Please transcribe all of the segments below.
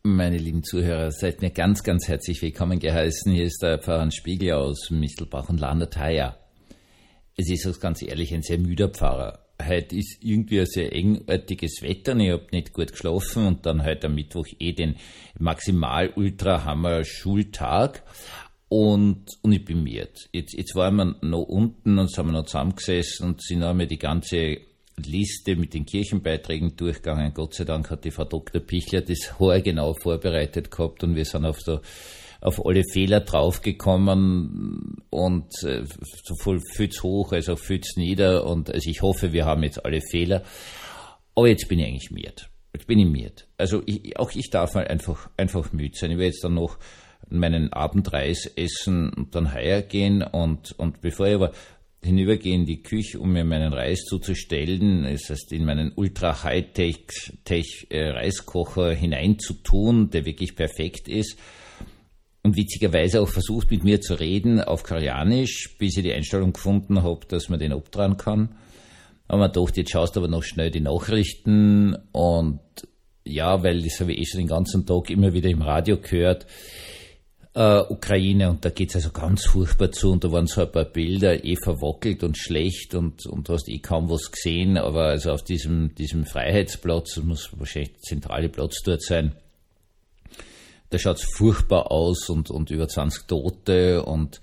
Meine lieben Zuhörer, seid mir ganz, ganz herzlich willkommen geheißen. Hier ist der Pfarrer Spiegel aus Mistelbach und Landerthaya. Es ist auch ganz ehrlich ein sehr müder Pfarrer. Heute ist irgendwie ein sehr engartiges Wetter und ich habe nicht gut geschlafen und dann heute am Mittwoch den Maximal-Ultra-Hammer-Schultag und ich bin müde. Jetzt waren wir noch unten und sind wir noch zusammengesessen und sind haben wir die ganze Liste mit den Kirchenbeiträgen durchgegangen. Gott sei Dank hat die Frau Dr. Pichler das haargenau vorbereitet gehabt und wir sind auf alle Fehler draufgekommen und sowohl viel's hoch als auch viel's nieder und also ich hoffe, wir haben jetzt alle Fehler. Aber jetzt bin ich eigentlich müde. Jetzt bin ich müde. Also ich darf mal einfach müde sein. Ich will jetzt dann noch meinen Abendreis essen und dann heuer gehen und bevor ich aber hinübergehe in die Küche, um mir meinen Reis zuzustellen, das heißt in meinen Ultra-Hightech-Reiskocher hineinzutun, der wirklich perfekt ist und witzigerweise auch versucht mit mir zu reden auf Koreanisch, bis ich die Einstellung gefunden habe, dass man den abdrehen kann. Aber man dachte, jetzt schaust du aber noch schnell die Nachrichten und ja, weil das habe ich schon den ganzen Tag immer wieder im Radio gehört, Ukraine, und da geht's also ganz furchtbar zu und da waren so ein paar Bilder verwackelt und schlecht und du hast kaum was gesehen, aber also auf diesem Freiheitsplatz, das muss wahrscheinlich der zentrale Platz dort sein, da schaut's furchtbar aus und über 20 Tote und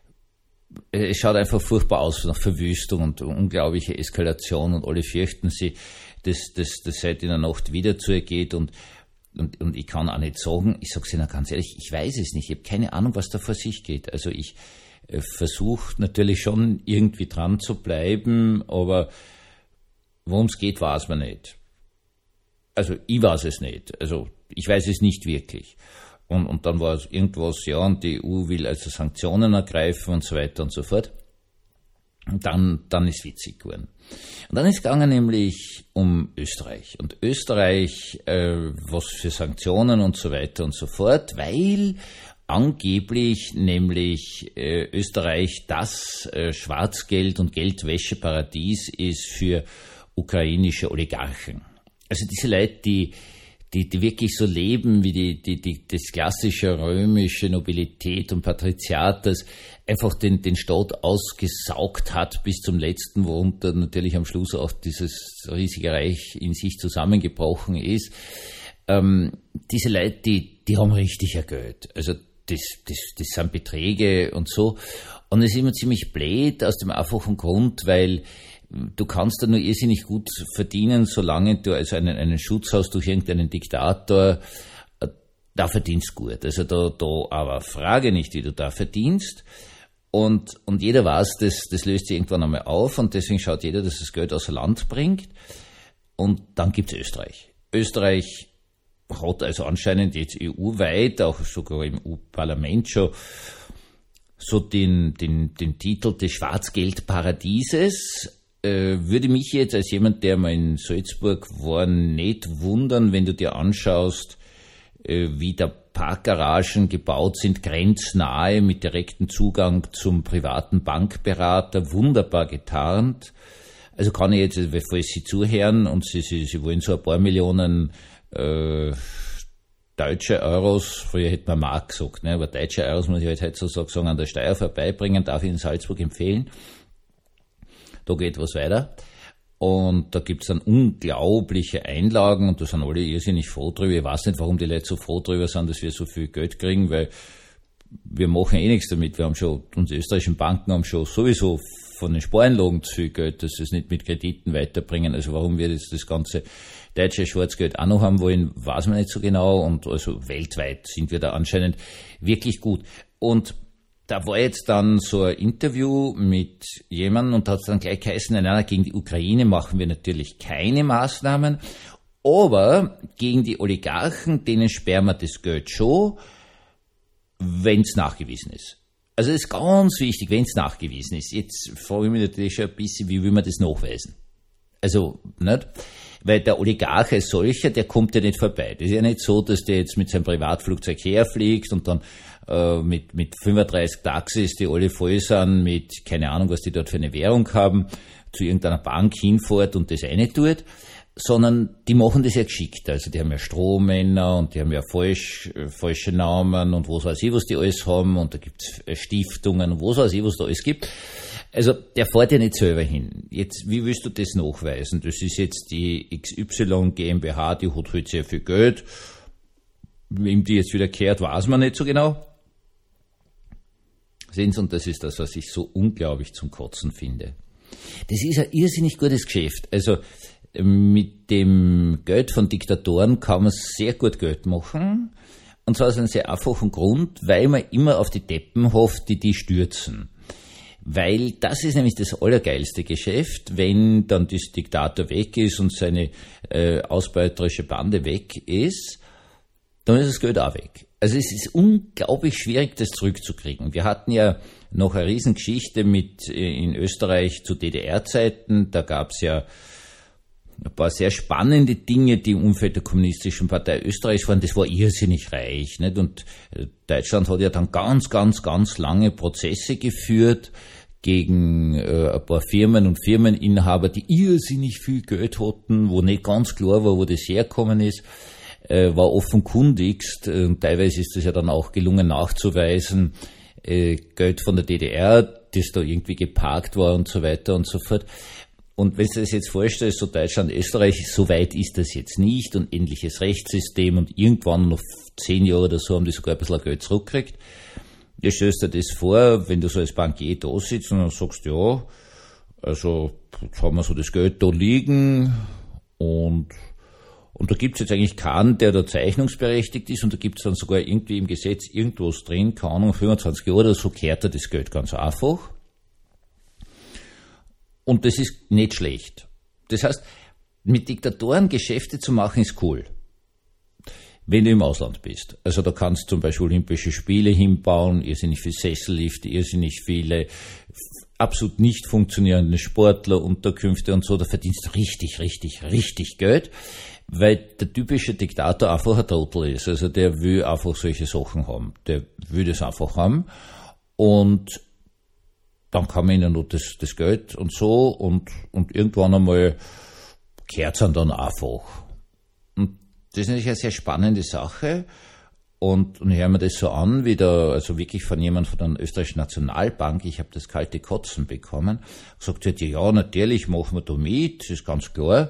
es schaut einfach furchtbar aus nach Verwüstung und unglaubliche Eskalation und alle fürchten sich, dass seit in der Nacht wieder zugeht und ich kann auch nicht sagen, ich sage es Ihnen ganz ehrlich, ich weiß es nicht, ich habe keine Ahnung, was da vor sich geht. Also ich versuche natürlich schon irgendwie dran zu bleiben, aber worum es geht, weiß man nicht. Also ich weiß es nicht, also ich weiß es nicht wirklich. Und dann war es irgendwas, ja, und die EU will also Sanktionen ergreifen und so weiter und so fort. Und dann ist witzig geworden. Und dann ist es gegangen nämlich um Österreich. Und Österreich, was für Sanktionen und so weiter und so fort, weil angeblich nämlich Österreich das Schwarzgeld- und Geldwäscheparadies ist für ukrainische Oligarchen. Also diese Leute, die wirklich so leben wie das klassische römische Nobilität und Patriziat, das einfach den Staat ausgesaugt hat bis zum letzten, worunter natürlich am Schluss auch dieses riesige Reich in sich zusammengebrochen ist. Diese Leute, die haben richtig ein Geld. Also das sind Beträge und so. Und es ist immer ziemlich blöd aus dem einfachen Grund, weil du kannst da nur irrsinnig gut verdienen, solange du also einen Schutz hast durch irgendeinen Diktator, da verdienst gut. Also da aber frage nicht, wie du da verdienst. Und jeder weiß, das löst sich irgendwann einmal auf und deswegen schaut jeder, dass das Geld außer Land bringt. Und dann gibt's Österreich. Österreich hat also anscheinend jetzt EU-weit, auch sogar im EU-Parlament schon, so den Titel des Schwarzgeldparadieses. Würde mich jetzt als jemand, der mal in Salzburg war, nicht wundern, wenn du dir anschaust, wie da Parkgaragen gebaut sind, grenznahe mit direktem Zugang zum privaten Bankberater, wunderbar getarnt. Also kann ich jetzt, falls Sie zuhören und Sie wollen so ein paar Millionen deutsche Euros, früher hätte man Mark gesagt, ne, aber deutsche Euros muss ich halt heutzutage sagen, an der Steuer vorbeibringen, darf ich in Salzburg empfehlen. Da geht was weiter. Und da gibt's dann unglaubliche Einlagen und da sind alle irrsinnig froh drüber. Ich weiß nicht, warum die Leute so froh drüber sind, dass wir so viel Geld kriegen, weil wir machen nichts damit. Unsere österreichischen Banken haben schon sowieso von den Spareinlagen zu viel Geld, dass sie es nicht mit Krediten weiterbringen. Also warum wir jetzt das ganze deutsche Schwarzgeld auch noch haben wollen, weiß man nicht so genau. Und also weltweit sind wir da anscheinend wirklich gut. Und da war jetzt dann so ein Interview mit jemandem und da hat es dann gleich geheißen, nein, gegen die Ukraine machen wir natürlich keine Maßnahmen, aber gegen die Oligarchen, denen sperren wir das Geld schon, wenn es nachgewiesen ist. Also das ist ganz wichtig, wenn es nachgewiesen ist. Jetzt frage ich mich natürlich schon ein bisschen, wie will man das nachweisen? Also, nicht? Weil der Oligarch als solcher, der kommt ja nicht vorbei. Das ist ja nicht so, dass der jetzt mit seinem Privatflugzeug herfliegt und dann mit 35 Taxis, die alle voll sind, mit keine Ahnung, was die dort für eine Währung haben, zu irgendeiner Bank hinfährt und das eine tut. sondern die machen das ja geschickt. Also die haben ja Strohmänner und die haben ja falsche Namen und was weiß ich, was die alles haben und da gibt's Stiftungen und was weiß ich, was da alles gibt. Also der fährt ja nicht selber hin. Jetzt, wie willst du das nachweisen? Das ist jetzt die XY GmbH, die hat halt sehr viel Geld. Wem die jetzt wieder kehrt, weiß man nicht so genau. Sehen Sie, und das ist das, was ich so unglaublich zum Kotzen finde. Das ist ein irrsinnig gutes Geschäft. Also mit dem Geld von Diktatoren kann man sehr gut Geld machen. Und zwar aus einem sehr einfachen Grund, weil man immer auf die Deppen hofft, die stürzen. Weil das ist nämlich das allergeilste Geschäft, wenn dann das Diktator weg ist und seine ausbeuterische Bande weg ist, dann ist das Geld auch weg. Also es ist unglaublich schwierig, das zurückzukriegen. Wir hatten ja noch eine Riesengeschichte in Österreich zu DDR-Zeiten. Da gab es ja ein paar sehr spannende Dinge, die im Umfeld der Kommunistischen Partei Österreichs waren. Das war irrsinnig reich, nicht? Und Deutschland hat ja dann ganz, ganz, ganz lange Prozesse geführt gegen ein paar Firmen und Firmeninhaber, die irrsinnig viel Geld hatten, wo nicht ganz klar war, wo das hergekommen ist. War offenkundigst, und teilweise ist es ja dann auch gelungen nachzuweisen, Geld von der DDR, das da irgendwie geparkt war und so weiter und so fort. Und wenn du das jetzt vorstellst, so Deutschland, Österreich, so weit ist das jetzt nicht und ähnliches Rechtssystem und irgendwann noch 10 Jahre oder so haben die sogar ein bisschen Geld zurückgekriegt. Du stellst dir das vor, wenn du so als Bankier da sitzt und dann sagst, ja, also jetzt haben wir so das Geld da liegen und da gibt's jetzt eigentlich keinen, der da zeichnungsberechtigt ist und da gibt's dann sogar irgendwie im Gesetz irgendwas drin, keine Ahnung, 25 Jahre oder so kehrt er das Geld ganz einfach. Und das ist nicht schlecht. Das heißt, mit Diktatoren Geschäfte zu machen ist cool, wenn du im Ausland bist. Also da kannst du zum Beispiel Olympische Spiele hinbauen, irrsinnig viel Sessellifte, irrsinnig viele absolut nicht funktionierende Sportlerunterkünfte und so, da verdienst du richtig, richtig, richtig Geld, weil der typische Diktator einfach ein Trottel ist. Also der will einfach solche Sachen haben. Der will das einfach haben und dann kann man ihnen noch das Geld und so und irgendwann einmal kehrt's dann einfach. Und das ist natürlich eine sehr spannende Sache. Und hören wir das so an, also wirklich von jemand von der Österreichischen Nationalbank, ich habe das kalte Kotzen bekommen, gesagt wird, ja, natürlich machen wir da mit, das ist ganz klar.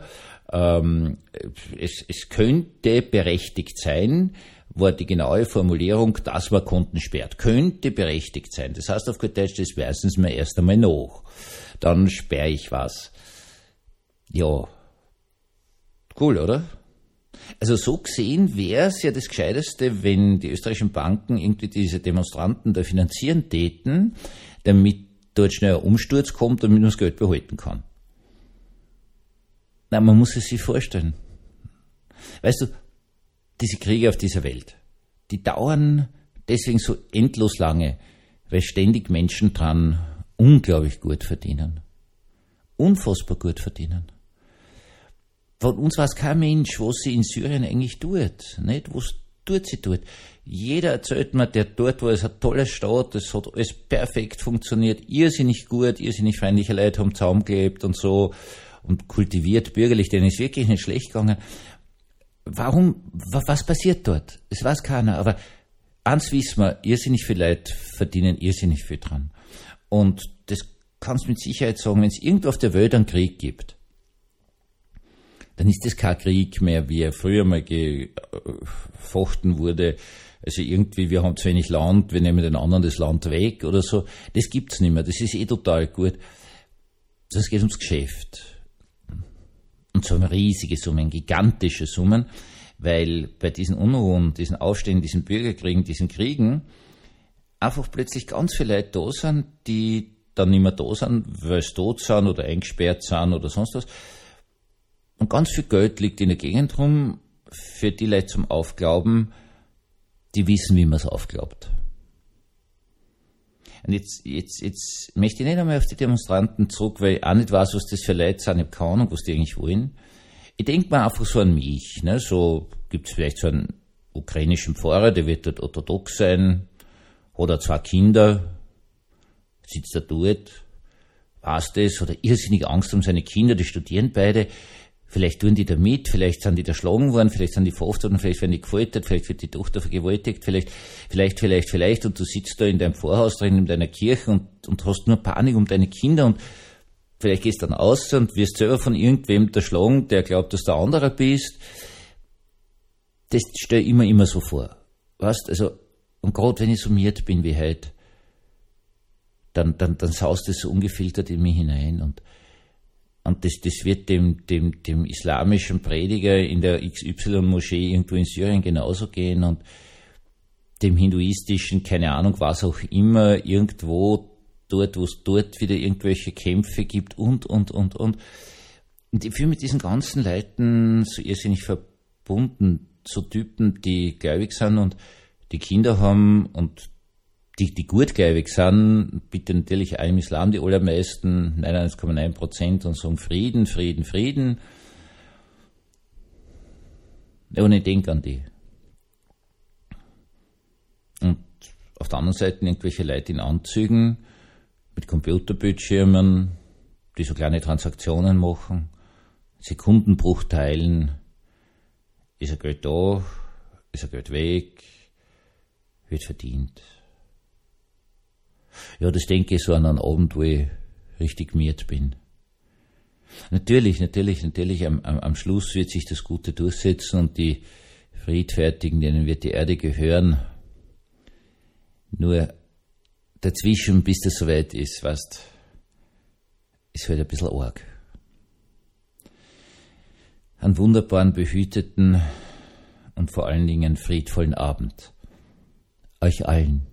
Es könnte berechtigt sein, war die genaue Formulierung, dass man Konten sperrt. Könnte berechtigt sein. Das heißt auf gut Deutsch, das weisen Sie mir erst einmal nach. Dann sperre ich was. Ja, cool, oder? Also so gesehen wäre es ja das Gescheiteste, wenn die österreichischen Banken irgendwie diese Demonstranten da finanzieren täten, damit dort schnell ein Umsturz kommt, damit man das Geld behalten kann. Na, man muss es sich vorstellen. Weißt du, diese Kriege auf dieser Welt, die dauern deswegen so endlos lange, weil ständig Menschen dran unglaublich gut verdienen. Unfassbar gut verdienen. Von uns weiß kein Mensch, was sie in Syrien eigentlich tut. Nicht? Was tut sie dort? Jeder erzählt mir, der dort war, es hat ein toller Staat, es hat alles perfekt funktioniert, irrsinnig gut, irrsinnig freundliche Leute haben zusammengelebt und so und kultiviert bürgerlich, denen ist wirklich nicht schlecht gegangen. Was passiert dort? Es weiß keiner, aber eins wissen wir, irrsinnig viele Leute verdienen irrsinnig viel dran. Und das kannst du mit Sicherheit sagen, wenn es irgendwo auf der Welt einen Krieg gibt, dann ist das kein Krieg mehr, wie er früher mal gefochten wurde. Also irgendwie, wir haben zu wenig Land, wir nehmen den anderen das Land weg oder so. Das gibt's nicht mehr, das ist total gut. Es geht ums Geschäft. Und so riesige Summen, gigantische Summen, weil bei diesen Unruhen, diesen Aufständen, diesen Bürgerkriegen, diesen Kriegen einfach plötzlich ganz viele Leute da sind, die dann nicht mehr da sind, weil sie tot sind oder eingesperrt sind oder sonst was. Und ganz viel Geld liegt in der Gegend rum für die Leute zum Aufglauben, die wissen, wie man es aufglaubt. Und jetzt möchte ich nicht einmal auf die Demonstranten zurück, weil ich auch nicht weiß, was das für Leute sind, ich habe keine Ahnung, was die eigentlich wollen. Ich denke mal einfach so an mich, ne? So gibt's vielleicht so einen ukrainischen Pfarrer, der wird dort orthodox sein, hat er 2 Kinder, sitzt da dort, weiß das, hat er irrsinnige Angst um seine Kinder, die studieren beide. Vielleicht tun die da mit, vielleicht sind die da erschlagen worden, vielleicht sind die verhaftet worden, vielleicht werden die gefoltert, vielleicht wird die Tochter vergewaltigt, vielleicht, und du sitzt da in deinem Pfarrhaus drin, in deiner Kirche und hast nur Panik um deine Kinder und vielleicht gehst du dann raus und wirst selber von irgendwem erschlagen, der glaubt, dass du ein anderer bist. Das stelle ich immer so vor. Weißt, also, und gerade wenn ich summiert bin wie heute, dann saust das so ungefiltert in mich hinein und das wird dem islamischen Prediger in der XY-Moschee irgendwo in Syrien genauso gehen und dem hinduistischen, keine Ahnung, was auch immer, irgendwo dort, wo es dort wieder irgendwelche Kämpfe gibt und. Und ich fühle mit diesen ganzen Leuten so irrsinnig verbunden, so Typen, die gläubig sind und die Kinder haben und die gutgläubig sind, bitte natürlich auch im Islam die allermeisten, 99,9%, und sagen Frieden. Ja, und ich denke an die. Und auf der anderen Seite irgendwelche Leute in Anzügen mit Computerbildschirmen, die so kleine Transaktionen machen, Sekundenbruchteilen, ist ein Geld da, ist ein Geld weg, wird verdient. Ja, das denke ich so an einen Abend, wo ich richtig miert bin. Natürlich, am Schluss wird sich das Gute durchsetzen und die Friedfertigen, denen wird die Erde gehören. Nur dazwischen, bis das soweit ist, weißt, ist halt ein bisschen arg. Einen wunderbaren, behüteten und vor allen Dingen friedvollen Abend. Euch allen.